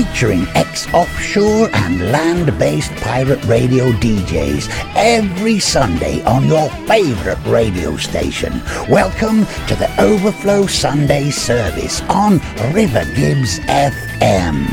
featuring ex-offshore and land-based pirate radio DJs every Sunday on your favourite radio station. Welcome to the Overflow Sunday service on River Gibbs FM.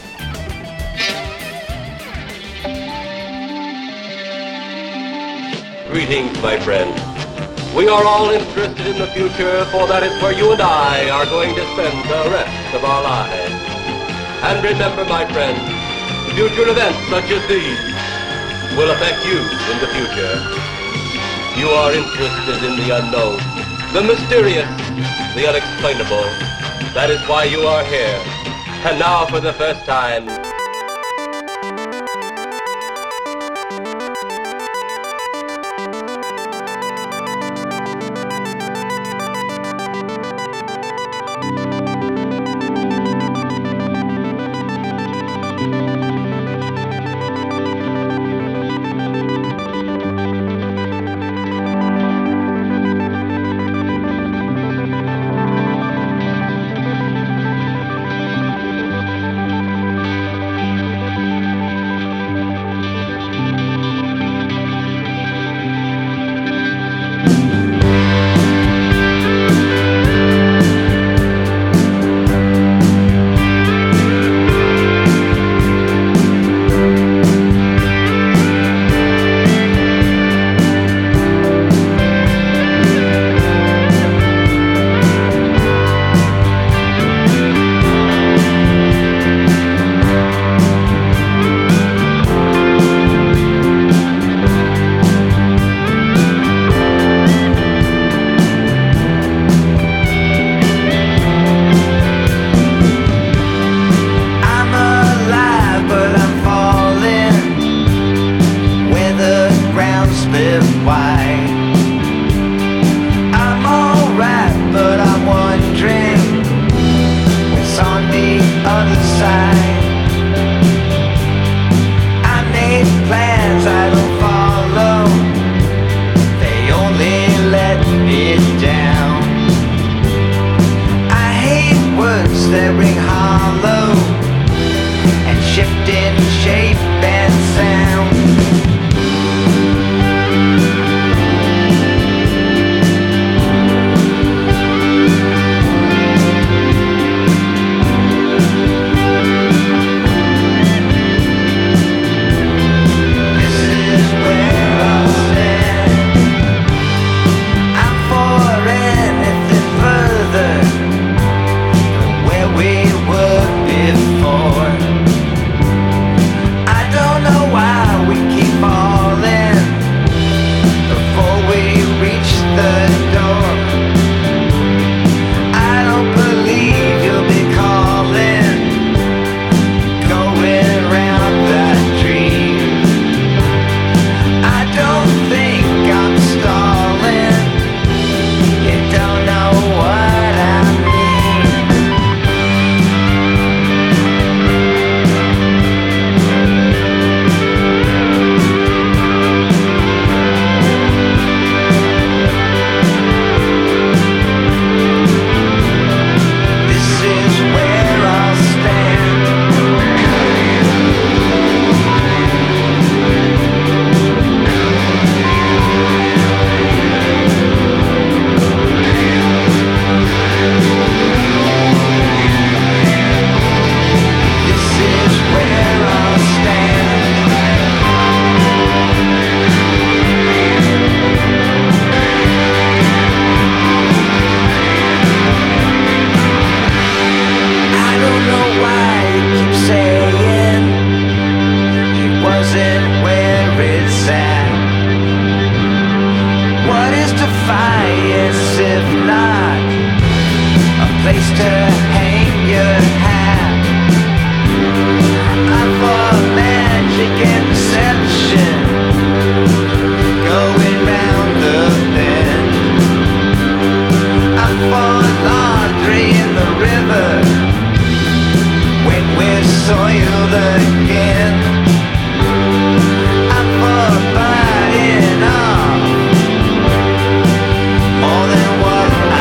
Greetings, my friends. We are all interested in the future, for that is where you and I are going to spend the rest of our lives. And remember, my friends, future events such as these will affect you in the future. You are interested in the unknown, the mysterious, the unexplainable. That is why you are here. And now, for the first time,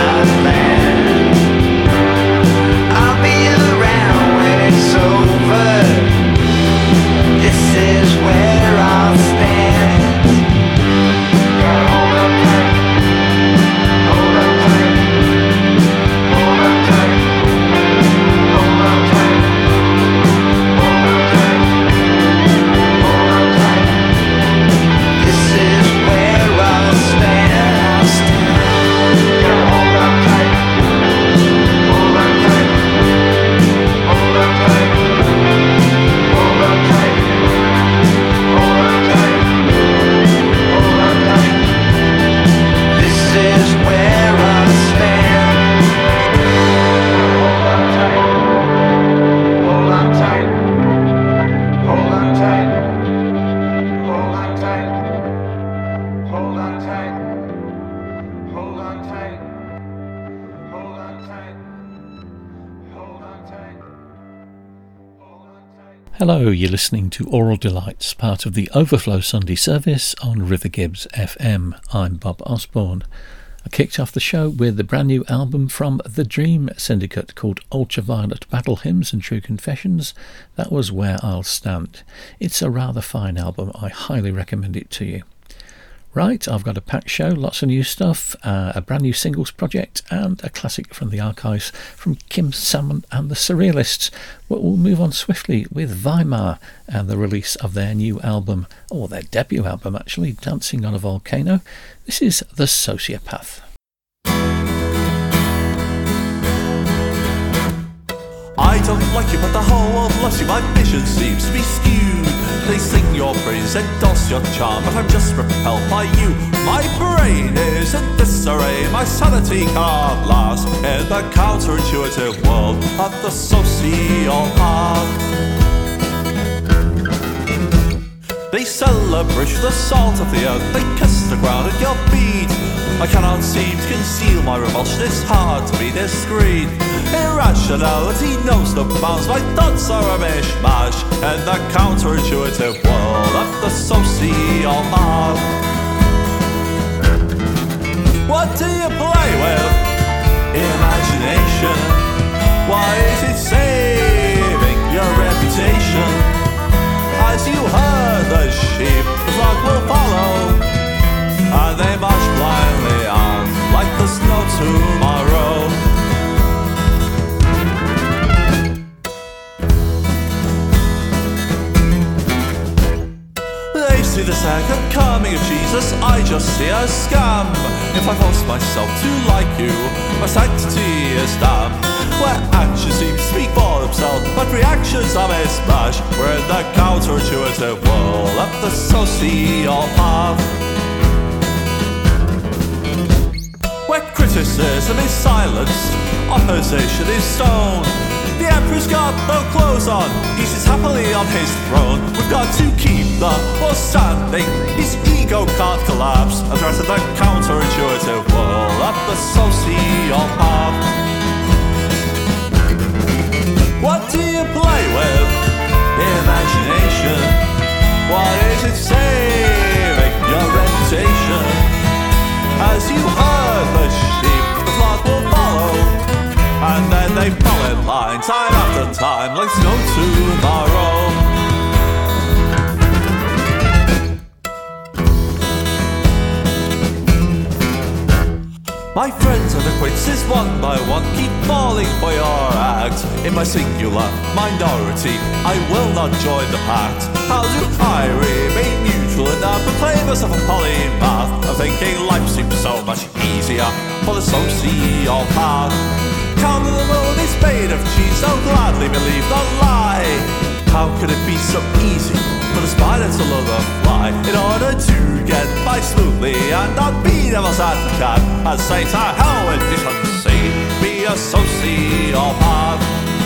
over. Hello, you're listening to Aural Delights, part of the Overflow Sunday service on River Gibbs FM. I'm Bob Osborne. I kicked off the show with the brand new album from The Dream Syndicate called Ultraviolet Battle Hymns and True Confessions. That was Where I'll Stand. It's a rather fine album. I highly recommend it to you. Right, I've got a packed show, lots of new stuff, a brand new singles project and a classic from the archives from Kim Salmon and the Surrealists. But we'll move on swiftly with Weimar and the release of their new album, or their debut album actually, Dancing on a Volcano. This is The Sociopath. I don't like you, but the whole world loves you. My vision seems to be skewed. They sing your praise, endorse your charm, but I'm just repelled by you. My brain is in disarray, my sanity can't last in the counterintuitive world of the sociopath. They celebrate the salt of the earth, they kiss the ground at your feet. I cannot seem to conceal my revulsion, it's hard to be discreet. Irrationality knows no bounds, my thoughts are a mishmash in the counterintuitive world of the sociopath. What do you play with? Imagination. Why is it saving your reputation? As you herd the sheep, the flock will follow, and they march blindly on like there's no tomorrow. They see the second coming of Jesus, I just see a scam. If I force myself to like you, my sanctity is damned. Where actions seem to speak for themselves, but reactions are mismatched. We're in the counterintuitive world of the sociopath, where criticism is silenced, opposition is stoned. The emperor's got no clothes on, he sits happily on his throne. We've got to keep the war standing, his ego can't collapse, and threaten the counterintuitive world of the sociopath. What do you play with? Imagination. What is it saving your reputation? As you herd the sheep, the flock will follow, and then they fall in line, time after time, like no tomorrow. My friends and acquaintances, one by one, keep falling for your act. In my singular minority, I will not join the pact. How do I remain neutral and not proclaim myself a polymath? I'm thinking life seems so much easier for the sociopath. Count of the moon is made of cheese, so gladly believe the lie. How could it be so easy for the spider to lure the fly? In order to get by smoothly and not be devil's advocate, I'd say to hell with decency, be a sociopath.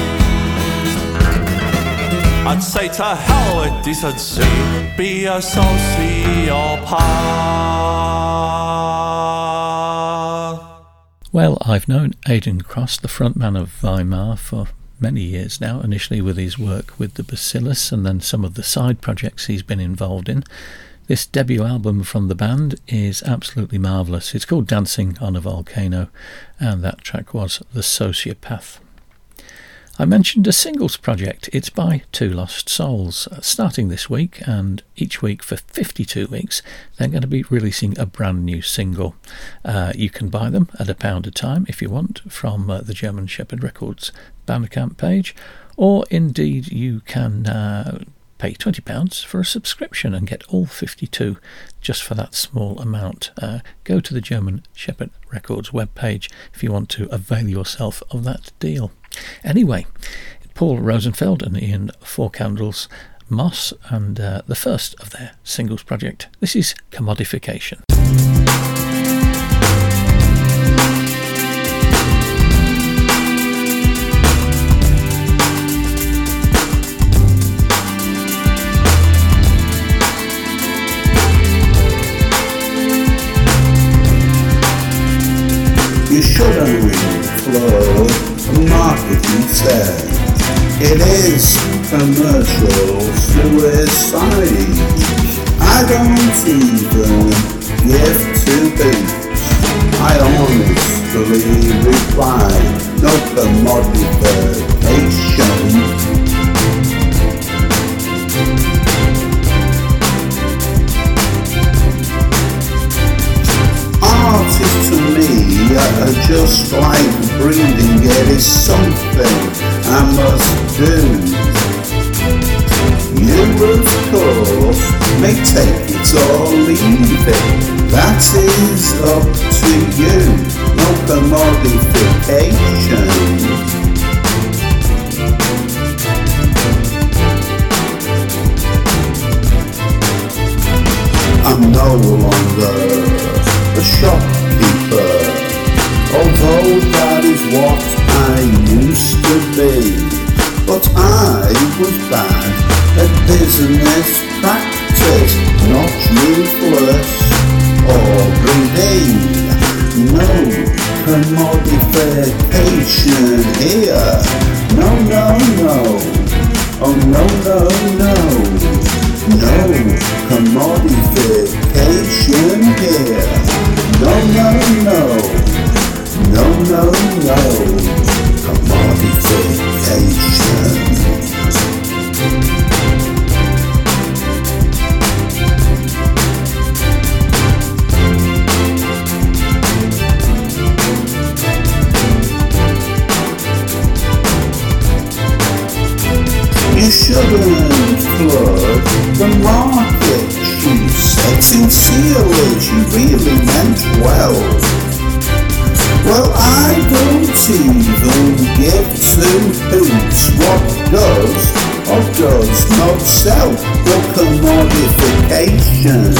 I'd say to hell with decency, be a sociopath. Well, I've known Aidan Cross, the frontman of Weimar, for many years now, initially with his work with the Bacillus and then some of the side projects he's been involved in. This debut album from the band is absolutely marvellous. It's called Dancing on a Volcano, and that track was The Sociopath. I mentioned a singles project. It's by Two Lost Souls, starting this week, and each week for 52 weeks they're going to be releasing a brand new single. You can buy them at £1 a time if you want from the German Shepherd Records Bandcamp page, or indeed you can pay £20 for a subscription and get all 52 just for that small amount. Go to the German Shepherd Records webpage if you want to avail yourself of that deal. Anyway, Paul Rosenfeld and Ian Four Candles, Moss, and the first of their singles project. This is Commodification. You shouldn't flow, not what you said. It is commercial suicide. I don't even give two hoots. I honestly reply, no commodification. Artists to me are just like breathing. It is something I must do. You of course may take it or leave it. That is up to you. No commodification. I'm no longer a shopkeeper, although that is what I used to be. But I was bad at business practice, not useless or greedy. No commodification here. No, no, no. Oh no, no, no. No commodification here. No, no, no. No, no, no. Commodification. You shouldn't flood the market, she said sincerely, she really meant well. Well, I don't even give two hoots what does or does not sell. The commodification.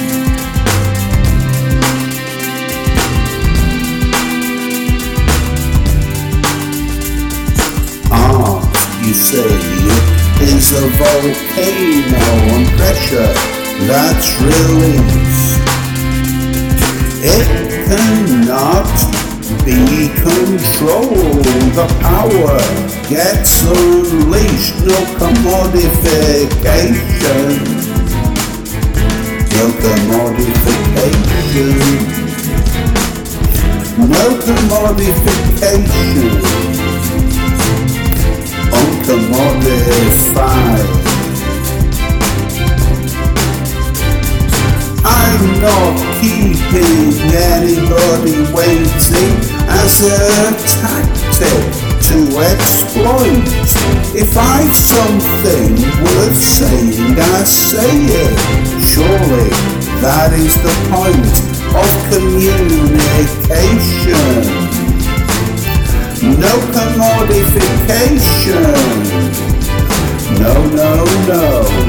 Art, you say, is a volcano on pressure that's released. It cannot be controlled. The power gets unleashed. No commodification. No commodification. No commodification. Uncommodified. I'm not keeping anybody waiting as a tactic to exploit. If I've something worth saying, I say it. Surely that is the point of communication. No commodification. No, no, no.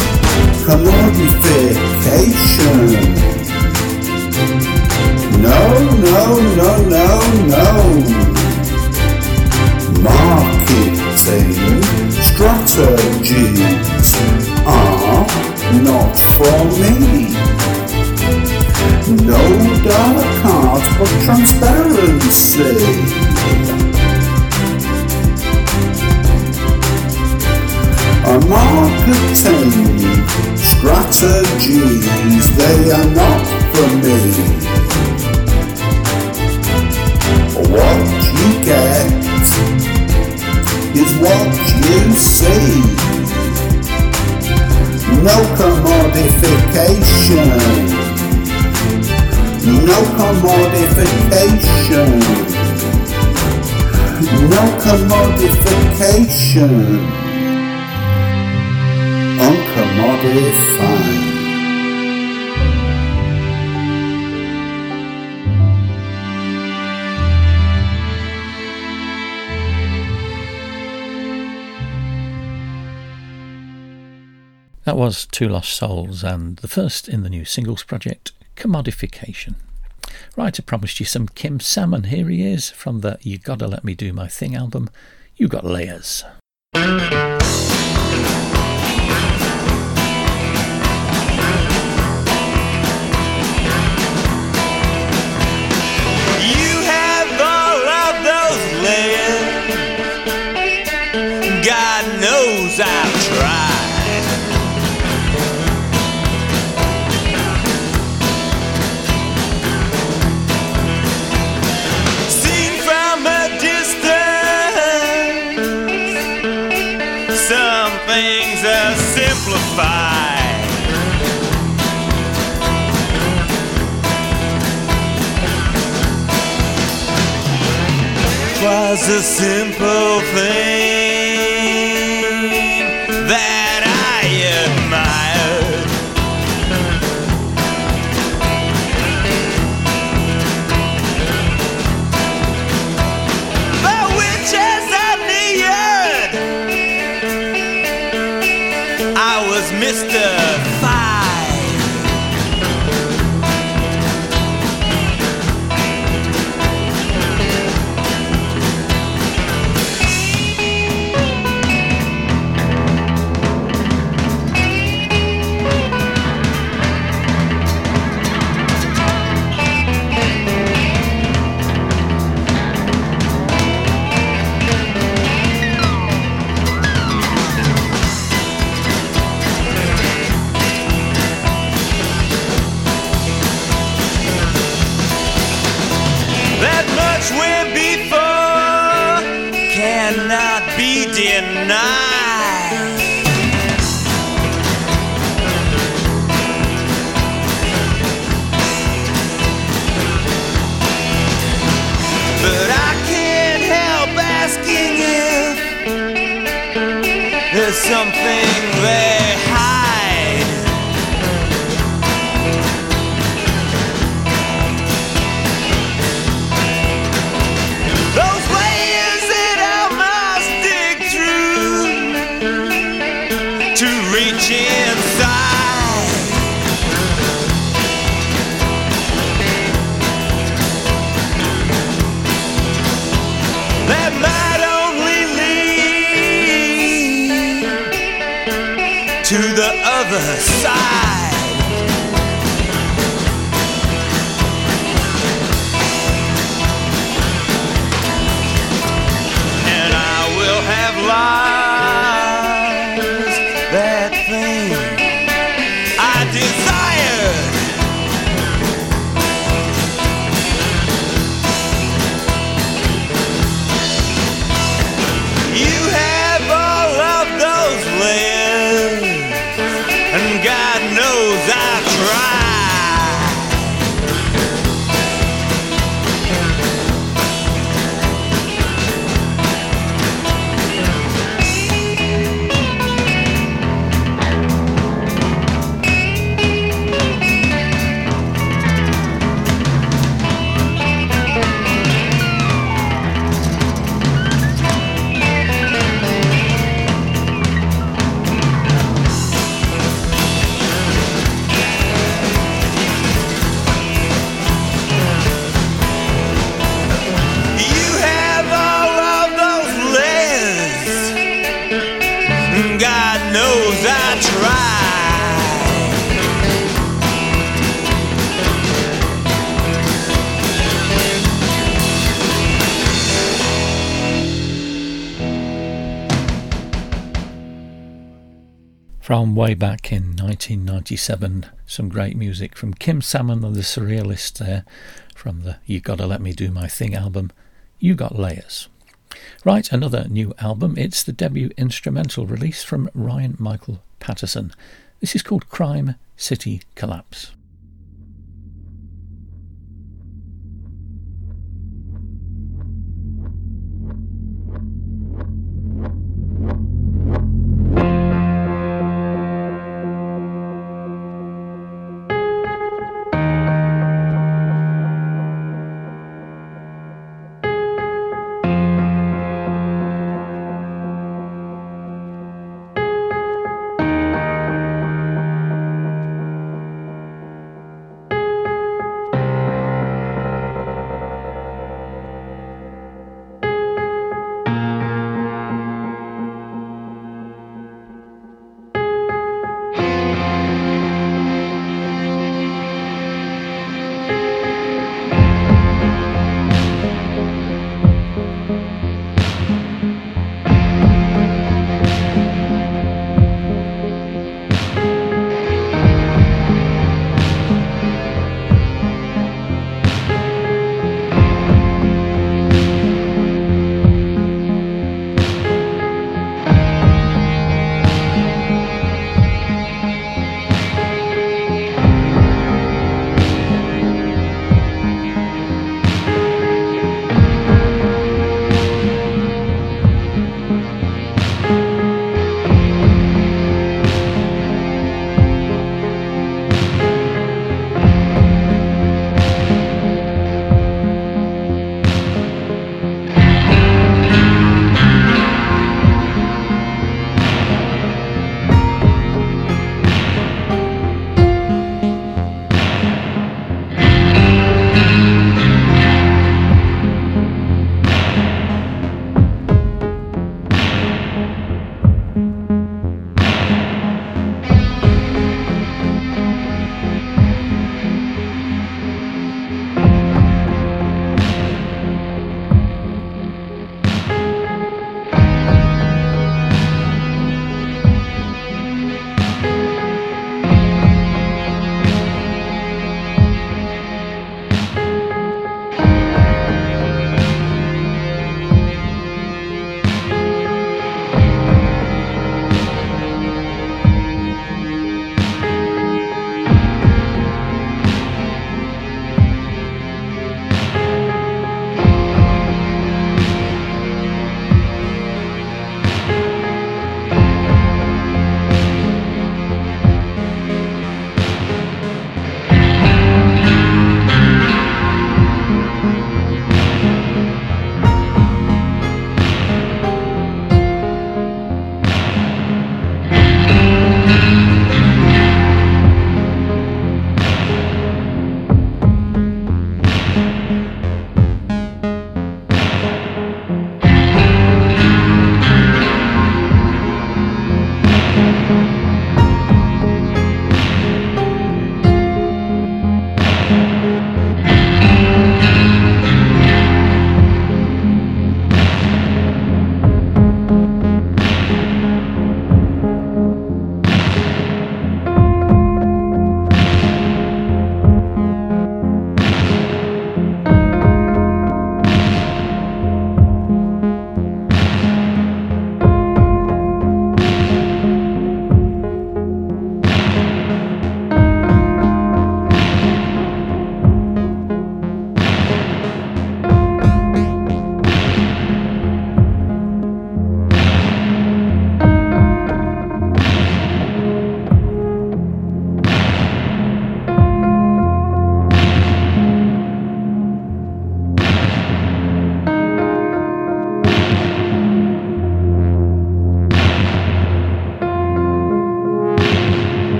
Commodification. No, no, no, no, no. Marketing strategies are not for me. No dark art but transparency. Marketing strategies, they are not for me. What you get is what you see. No commodification. No commodification. No commodification. Uncommodified. That was Two Lost Souls and the first in the new singles project, Commodification. Right, I promised you some Kim Salmon. Here he is from the You Gotta Let Me Do My Thing album, You Got Layers. God knows I've some things are simplified. Was a simple thing that I admired. The witches of Neon, I was mystified. Went before cannot be denied. But I can't help asking if there's something they hide. Those layers that I must dig through to reach inside. That might only lead to the other side. Have lives that thing I desired. You have all of those layers, and God knows I tried. God knows I tried. From way back in 1997, some great music from Kim Salmon and the Surrealists there, from the You Gotta Let Me Do My Thing album, You Got Layers. Right, another new album. It's the debut instrumental release from Ryan Michael Patterson. This is called Crime City Collapse.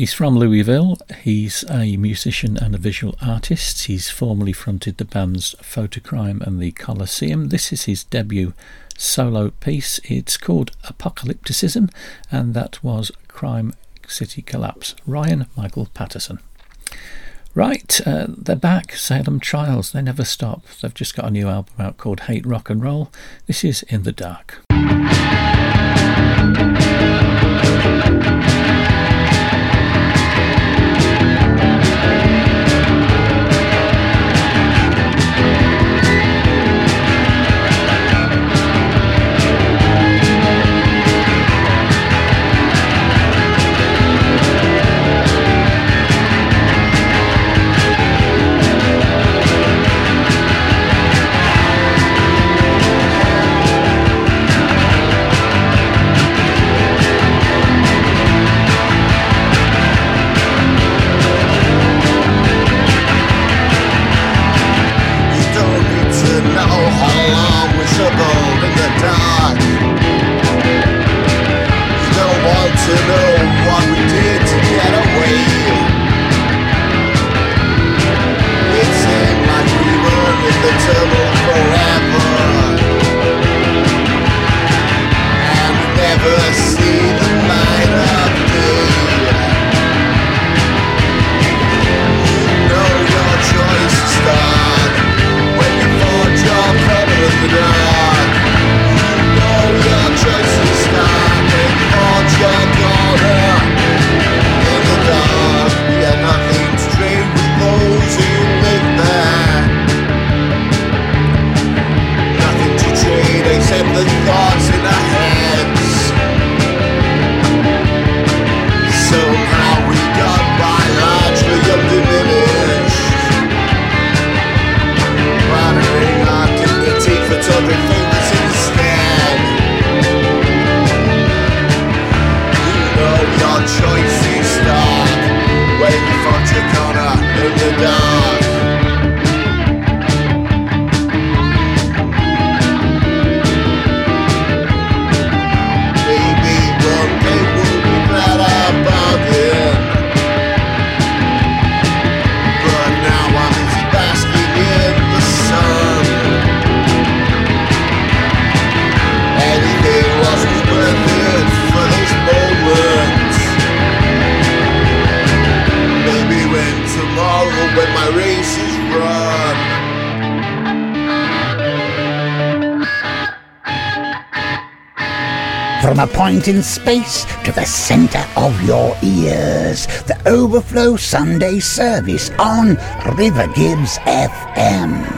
He's from Louisville. He's a musician and a visual artist. He's formerly fronted the bands Photocrime and the Colosseum. This is his debut solo piece. It's called Apocalypticism, and that was Crime City Collapse. Ryan Michael Patterson. Right, they're back. Salem Trials, they never stop. They've just got a new album out called Hate Rock and Roll. This is In the Dark. From a point in space to the centre of your ears, the Overflow Sunday service on River Gibbs FM.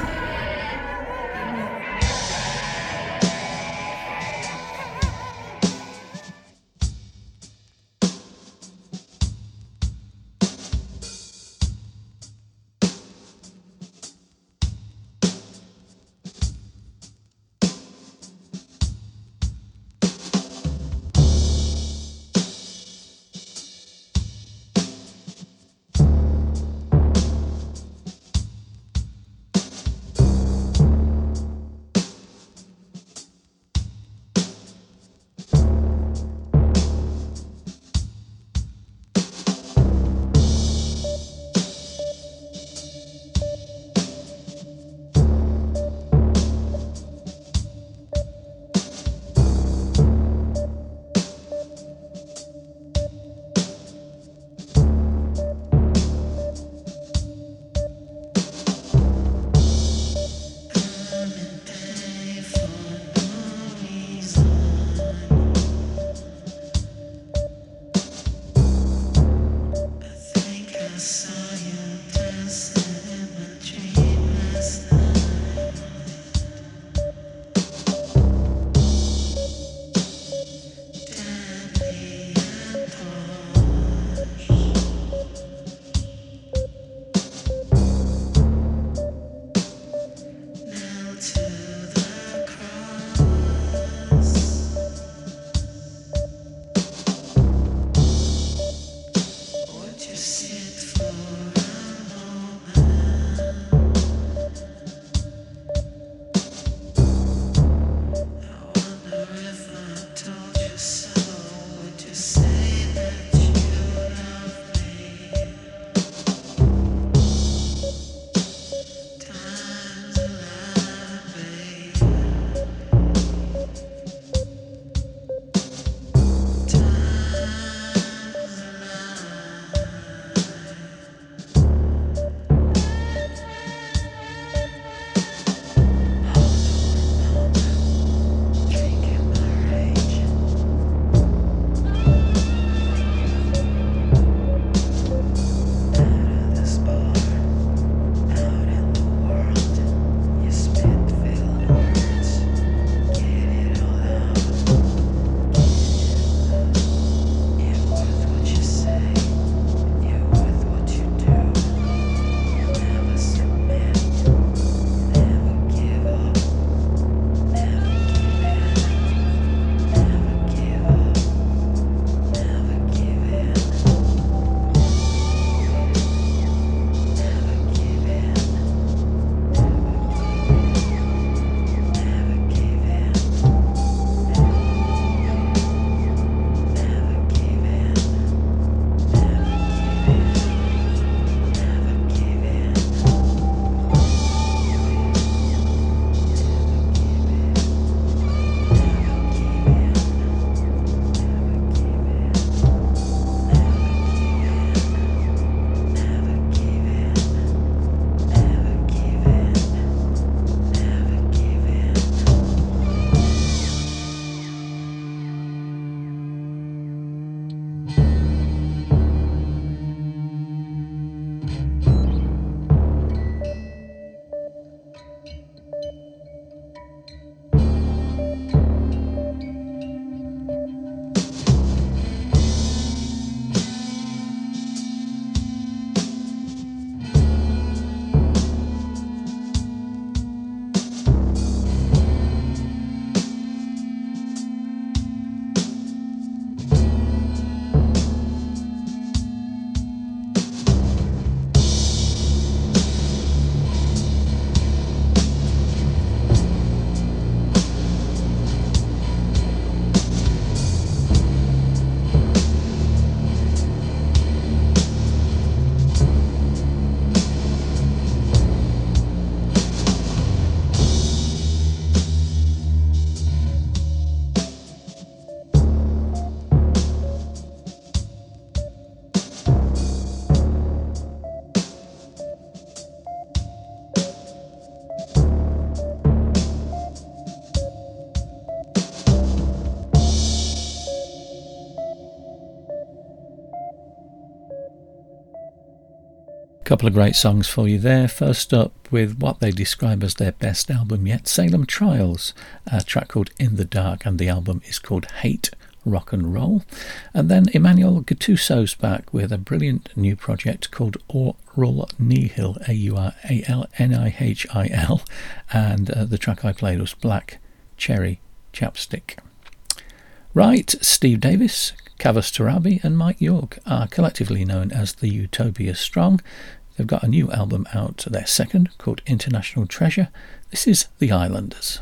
Couple of great songs for you there. First up with what they describe as their best album yet, Salem Trials, a track called In the Dark, and the album is called Hate Rock and Roll. And then Emmanuel Gattuso's back with a brilliant new project called Aural Nihil, Aural-Nihil, and the track I played was Black Cherry Chapstick. Right, Steve Davis, Kavus Torabi and Mike York are collectively known as the Utopia Strong. They've got a new album out, their second, called International Treasure. This is The Islanders.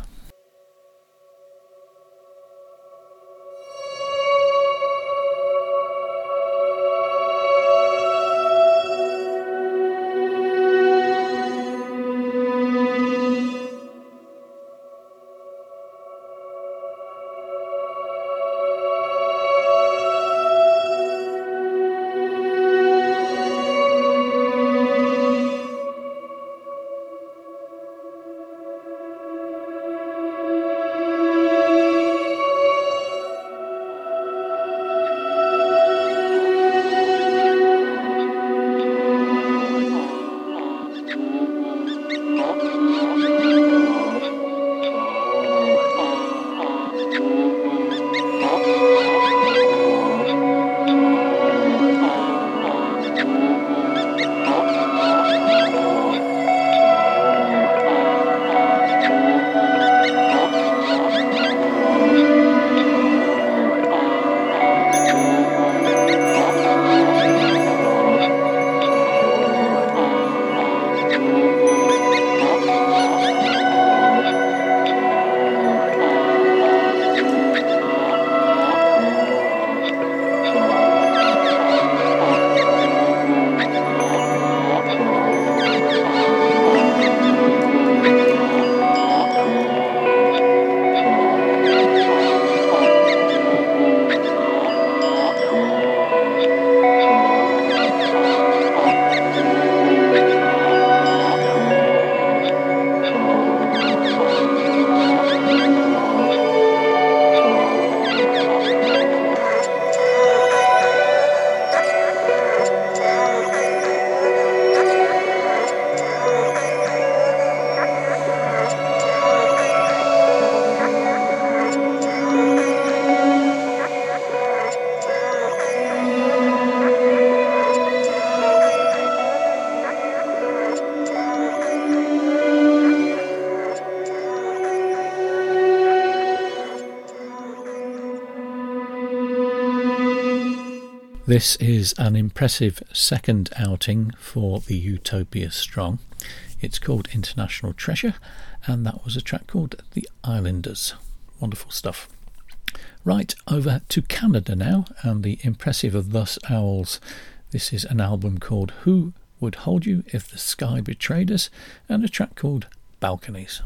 This is an impressive second outing for the Utopia Strong. It's called International Treasure, and that was a track called The Islanders. Wonderful stuff. Right, over to Canada now, and the impressive of Thus Owls. This is an album called Who Would Hold You If the Sky Betrayed Us, and a track called Balconies.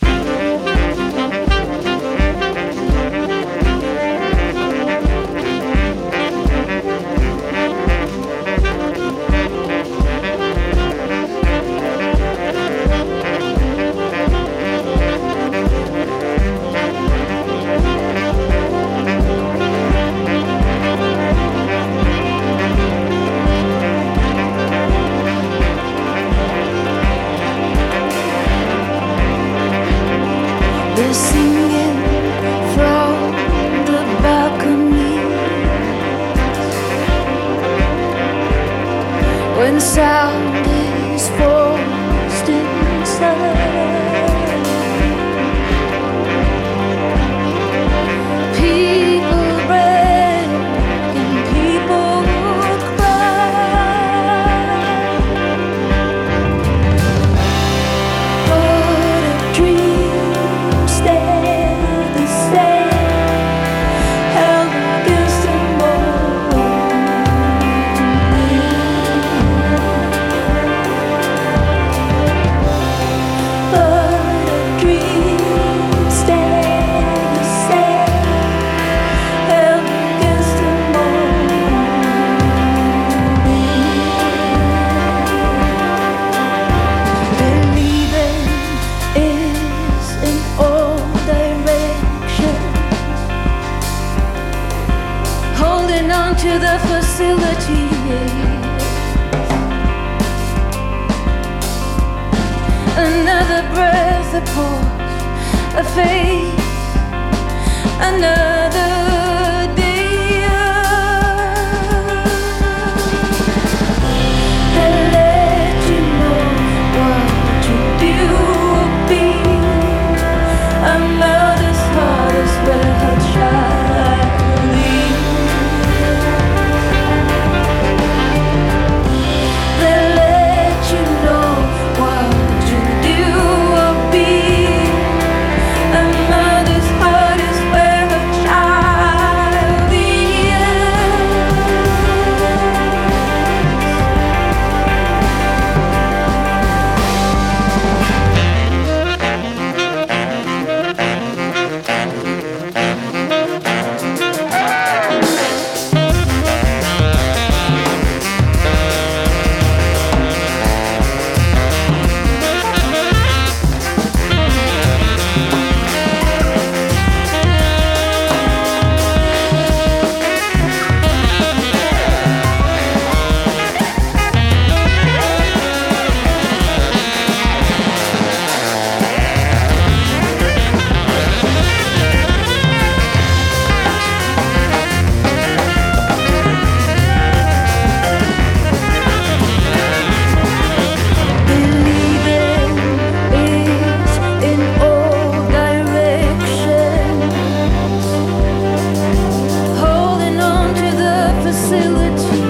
When sound is forced inside, people break and people cry, but a dream stays the same, held against the wall. But a pause, a face, another day. They let you know what you do or be. A mother's heart is where her child leaves. They let you know what you do or be. A mother's heart is where her child is. Believing is in all directions, holding on to the facility.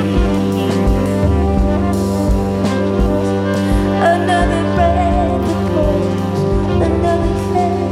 Another breath that pulls, another fail,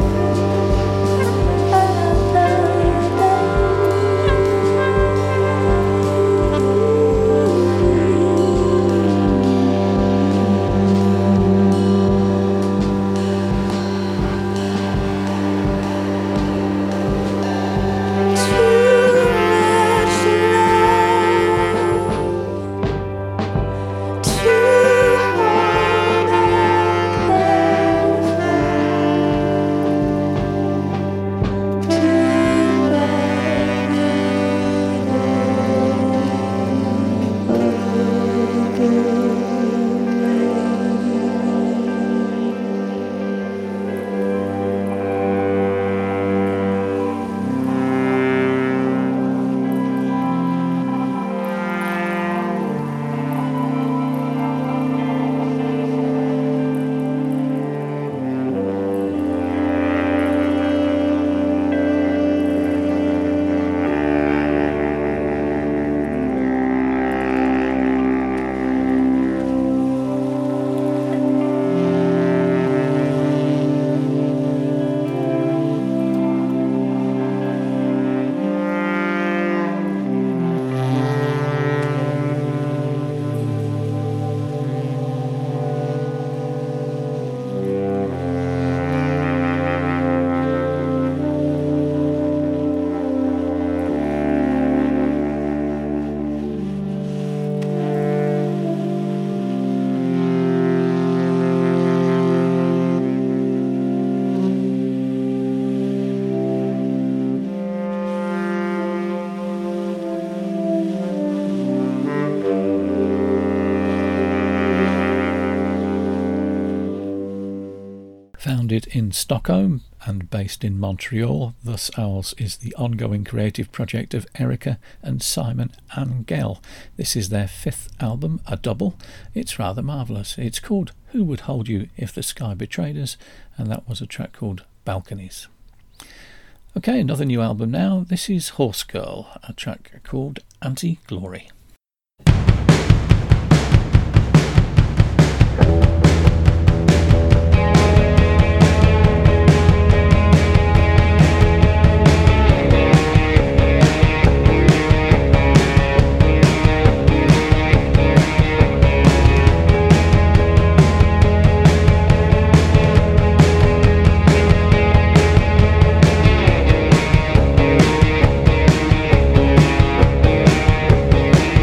Founded in Stockholm and based in Montreal, Thus Owls is the ongoing creative project of Erica and Simon Angel. This is their 5th album, a double. It's rather marvellous. It's called Who Would Hold You If the Sky Betrayed Us, and that was a track called Balconies. Okay, another new album now. This is Horse Girl, a track called Anti-Glory. Thank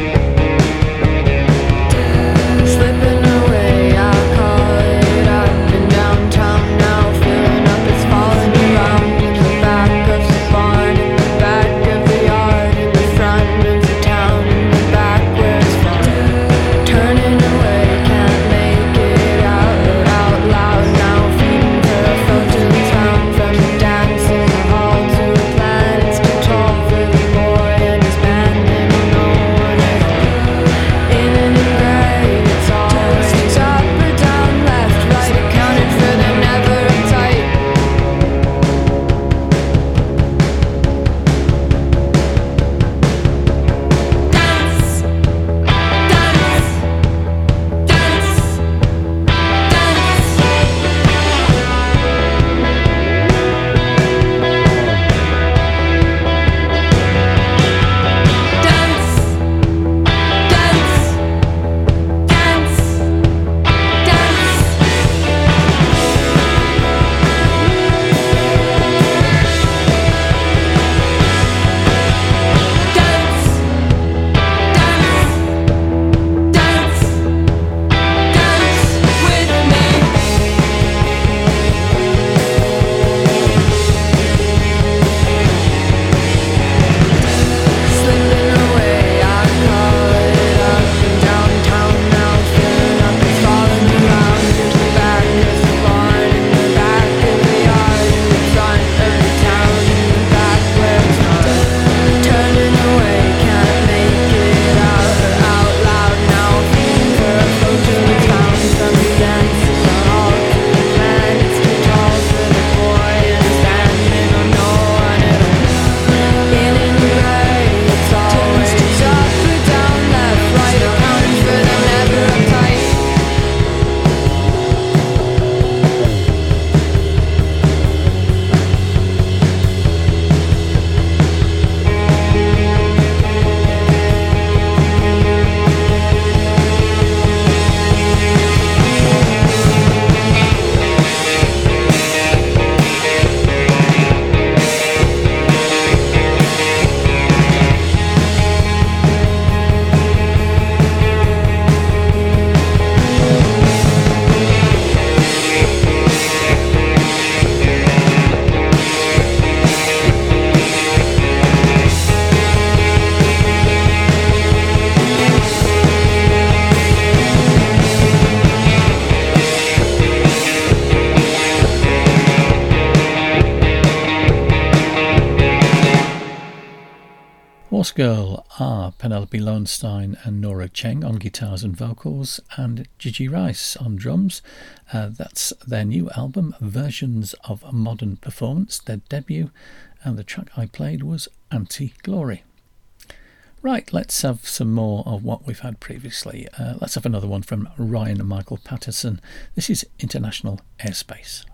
Girl are Penelope Lowenstein and Nora Cheng on guitars and vocals, and Gigi Rice on drums. That's their new album, Versions of Modern Performance, their debut, and the track I played was Anti-Glory. Right, let's have some more of what we've had previously. Let's have another one from Ryan and Michael Patterson. This is International Airspace.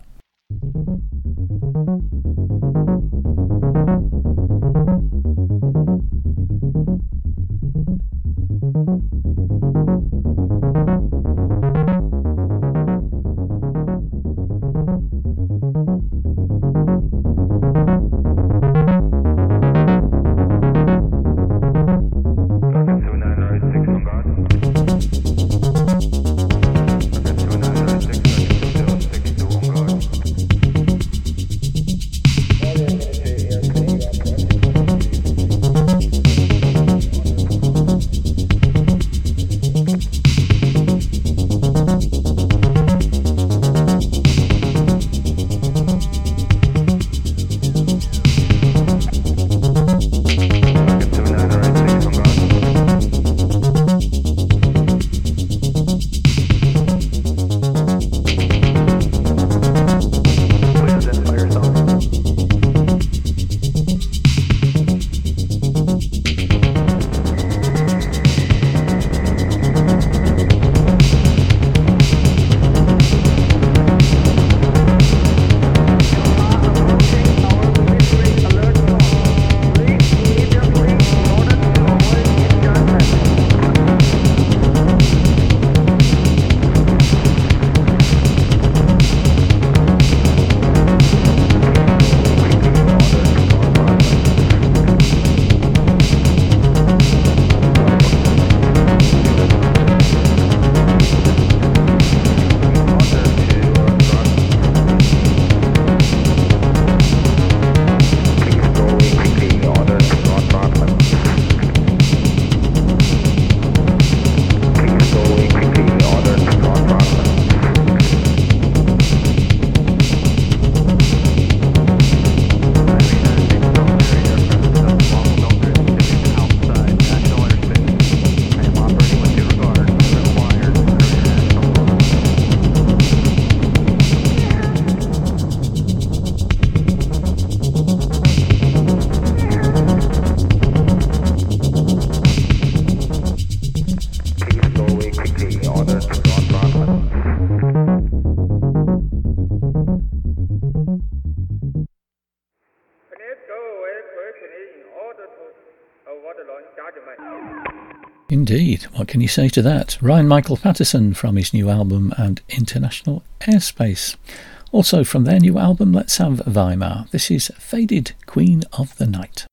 Indeed, what can you say to that? Ryan Michael Patterson from his new album and International Airspace. Also from their new album, let's have Weimar. This is Faded Queen of the Night.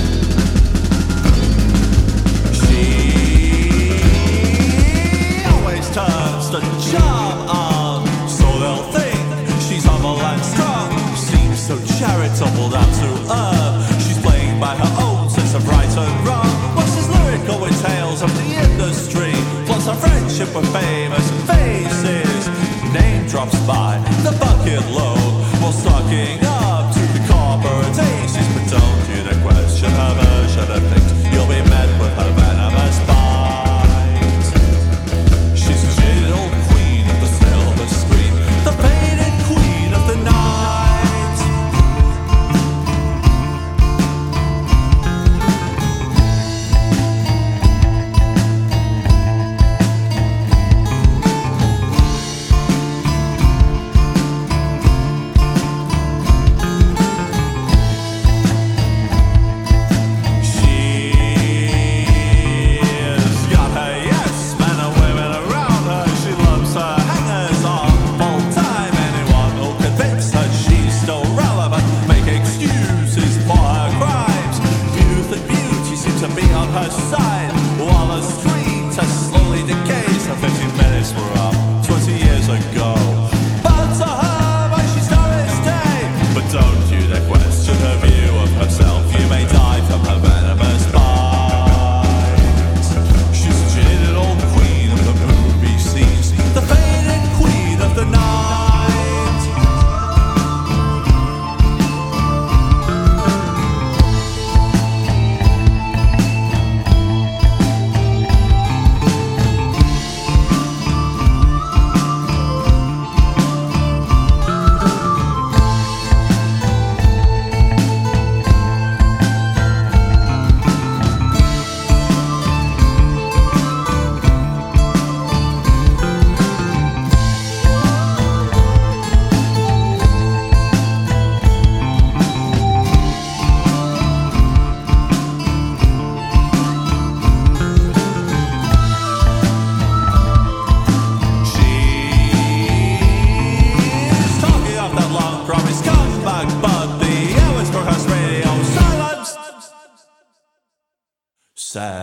She always turns the charm on, so they'll think she's humble and strong. Seems so charitable down to earth. She's playing by her own sense of right and wrong. Lyrical with tales of the industry, plus a friendship with famous faces. Name drops by the bucket load while stocking up to the corporate aces. But don't you to question her version of things. You'll be met with her venomous bite. She's the jaded queen of the silver screen, the faded queen of the night.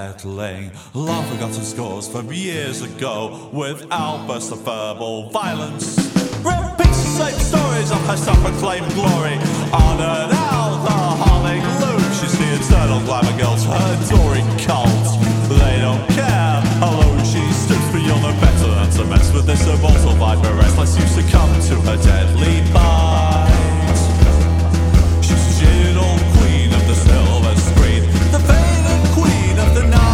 settling long-forgotten scores from years ago with outbursts of verbal violence. Repeats the same stories of her self-proclaimed glory on an alcoholic loop. She's the eternal glamour girl to her Tory cult. They don't care how low she stoops beyond the better than to mess with this immortal viperess lest you succumb to her deadly bite. She's the jaded old queen of the silver screen, the faded queen of the night.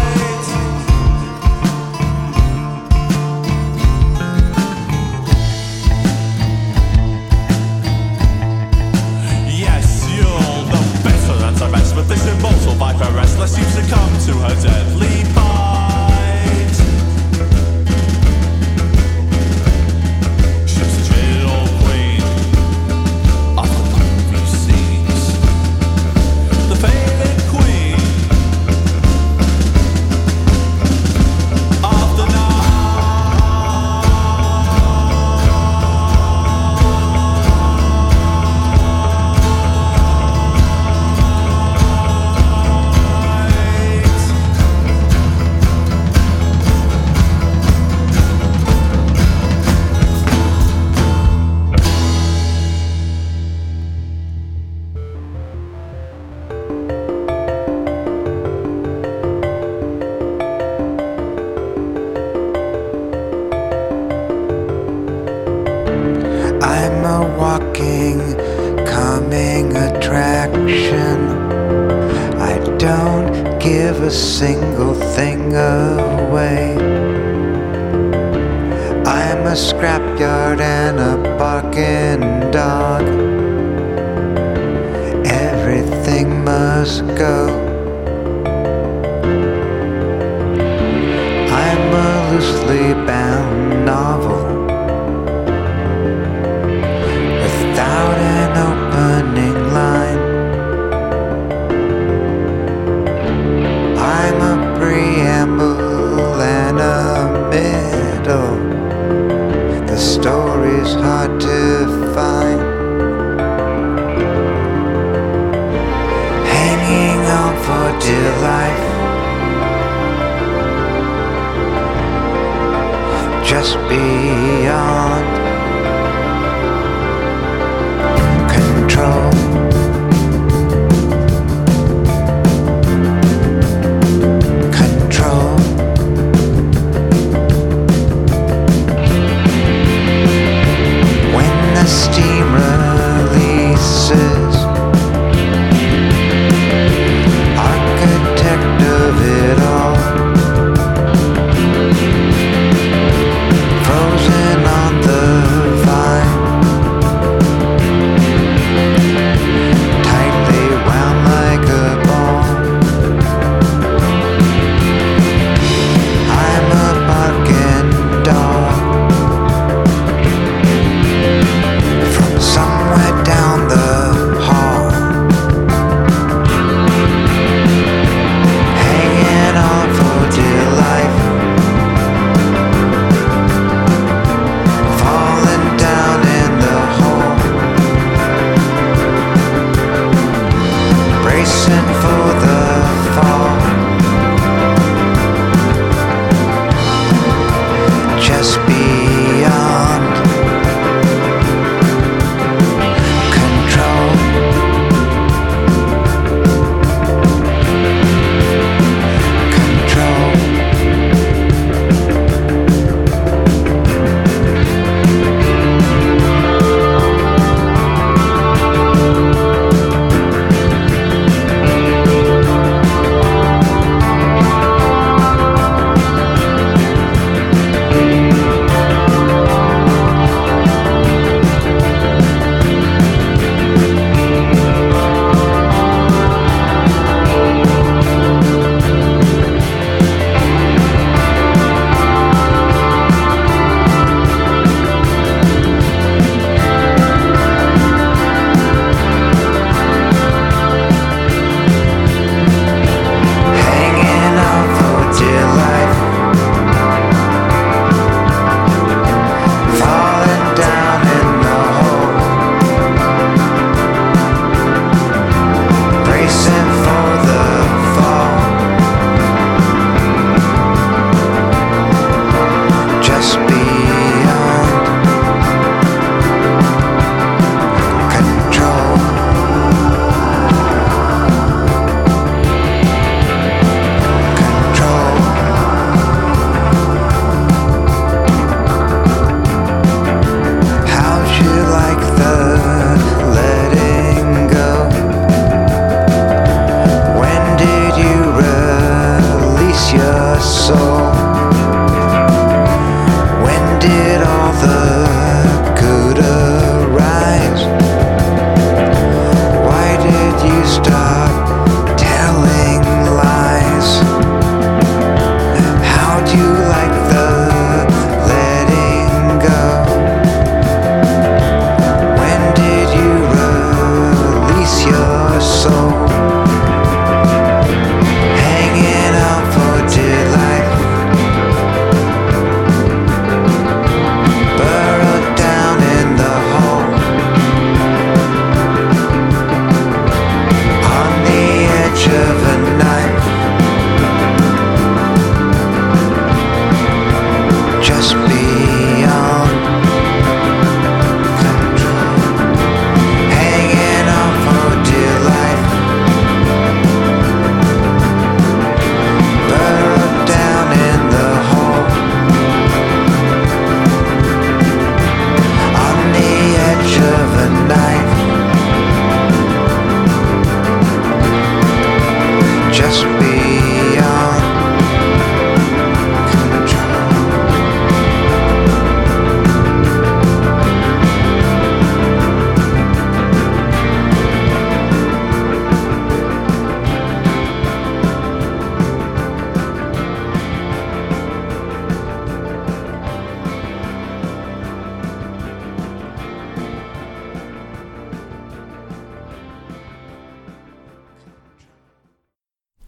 Yes, you'll know better than to mess with this immortal viperess lest you succumb to her deadly bite. She's the jaded old queen of the lonely seas, the faded queen of the night. I'm a walking, coming attraction. I don't give a single thing away. I'm a scrapyard and a barking dog. Everything must go. I'm a loosely bound novel without an opening line. I'm a preamble and a middle. The story's hard to find. Hanging on for dear life, just beyond control. Control. When the steam releases, architect of it all, frozen on the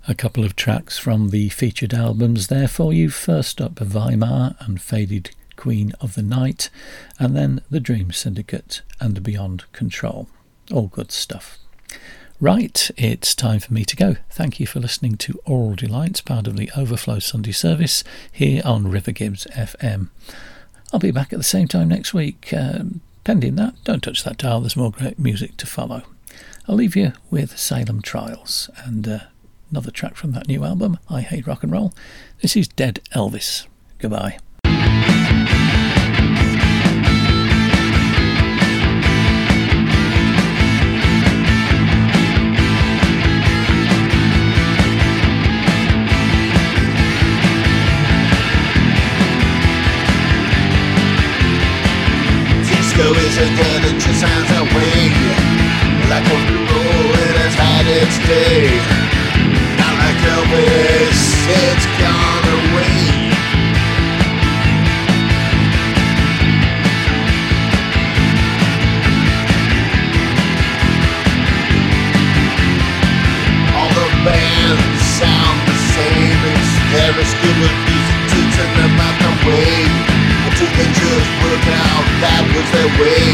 A couple of tracks from the featured albums there for you. First up, Weimar and Faded Queen of the Night, and then The Dream Syndicate and Beyond Control. All good stuff. Right, it's time for me to go. Thank you for listening to Aural Delights, part of the Overflow Sunday service here on River Gibbs FM. I'll be back at the same time next week. Pending that, don't touch that dial, there's more great music to follow. I'll leave you with Salem Trials and another track from that new album, I Hate Rock and Roll. This is Dead Elvis. Goodbye. Disco is a dead and just sounds away. Like a roll, it has had its day. Not like Elvis, it's gone away. All the bands sound the same. It's there is good music to turn them out the way. Until they just work out, that was their way.